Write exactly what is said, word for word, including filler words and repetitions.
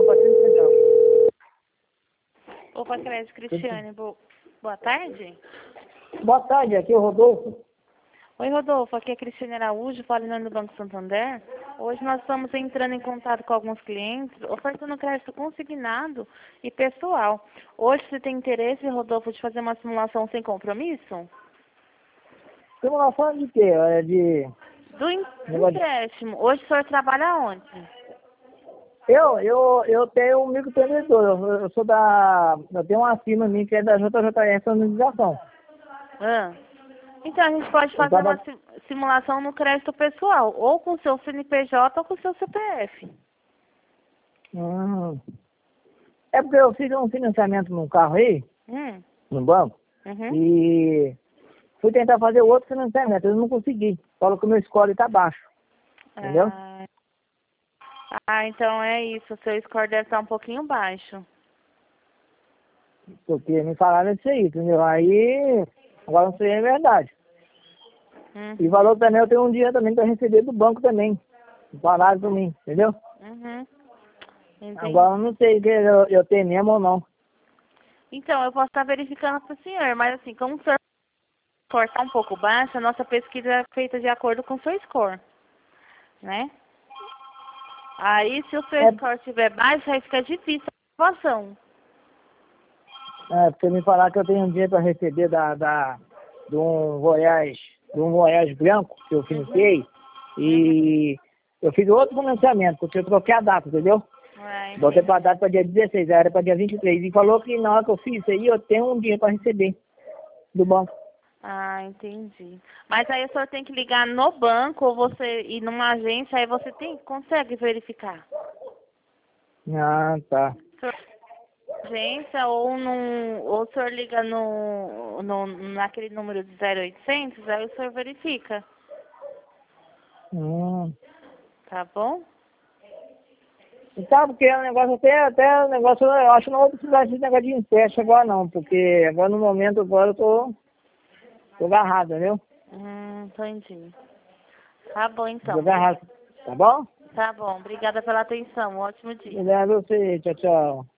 tô batendo central. Opa, Crédito Cristiane, bo... boa tarde. Boa tarde, aqui é o Rodolfo. Oi, Rodolfo, aqui é a Cristiane Araújo, falo em nome do Banco Santander. Hoje nós estamos entrando em contato com alguns clientes, ofertando crédito consignado e pessoal. Hoje você tem interesse, Rodolfo, de fazer uma simulação sem compromisso? Simulação de quê? É de... Do em- Negócio de- empréstimo. Hoje o senhor trabalha onde? Eu, eu, eu tenho um microempreendedor, eu, eu sou da... Eu tenho uma firma minha que é da J J S Organização. Ah. Então a gente pode Eu fazer uma tava... sim- simulação no crédito pessoal, ou com o seu C N P J ou com o seu C P F. Hum. É porque eu fiz um financiamento num carro aí, Hum. no banco, Uhum. e fui tentar fazer outro financiamento, eu não consegui. Falou que o meu score tá baixo, entendeu? Ah, ah, então é isso. O seu score deve estar um pouquinho baixo. Porque me falaram isso aí, entendeu? Aí, agora não sei se é verdade. Uhum. E valor também, eu tenho um dinheiro também para receber do banco também. Falaram para mim, entendeu? Uhum. Entendi. Agora eu não sei se eu, eu tenho mesmo ou não. Então, eu posso estar verificando para o senhor, mas assim, como o seu score está um pouco baixo, a nossa pesquisa é feita de acordo com o seu score, né? Aí, se o seu É, score estiver baixo, aí fica difícil a aprovação. é porque me falaram que eu tenho um dinheiro para receber da, da, de um Goiás, de um Goiás branco que eu financiei. Uhum. E eu fiz outro financiamento, porque eu troquei a data, entendeu? Ah, Botei entendi. para a data para dia dezesseis, era para dia vinte e três. E falou que na hora que eu fiz isso aí, eu tenho um dinheiro para receber do banco. Ah, entendi. Mas aí o senhor tem que ligar no banco ou você ir numa agência, aí você tem, consegue verificar. Ah, tá. O senhor agência ou num, ou o senhor liga no, no naquele número de zero oitocentos, aí o senhor verifica, Hum. tá bom? E sabe, porque é um negócio até, até um negócio, eu acho que não vou precisar desse negócio de empréstimo agora não, porque agora no momento agora eu tô, tô agarrado, entendeu? Hum, entendi. Tá bom Tô então. Bri- agarrado, tá bom? Tá bom. Obrigada pela atenção. Um ótimo dia. Obrigado a você, tchau, tchau.